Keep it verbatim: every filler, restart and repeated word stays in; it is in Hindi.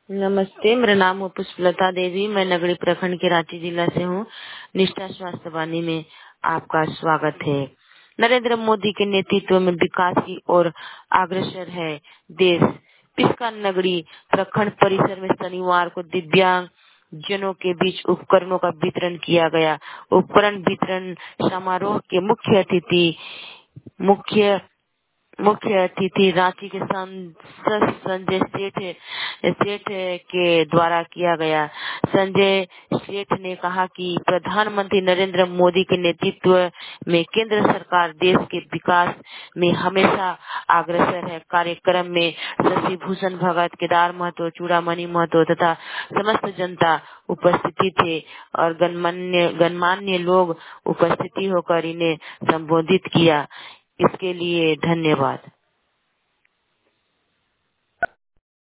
नमस्ते, मेरा नाम है पुष्पलता देवी। मैं नगरी प्रखंड के रांची जिला से हूँ। निष्ठा स्वास्थ्य वाणी में आपका स्वागत है। नरेंद्र मोदी के नेतृत्व में विकास की ओर अग्रसर है देश। पिस्का नगरी प्रखंड परिसर में शनिवार को दिव्यांग जनों के बीच उपकरणों का वितरण किया गया। उपकरण वितरण समारोह के मुख्य अतिथि मुख्य मुख्य अतिथि रांची के सांसद संजय सेठ सेठ के द्वारा किया गया। संजय सेठ ने कहा कि प्रधानमंत्री नरेंद्र मोदी के नेतृत्व में केंद्र सरकार देश के विकास में हमेशा अग्रसर है। कार्यक्रम में शशि भूषण भगत, केदार महतो, चूड़ामणि महतो तथा समस्त जनता उपस्थिति थे और गणमान्य गणमान्य लोग उपस्थिति होकर इन्हें संबोधित किया। इसके लिए धन्यवाद।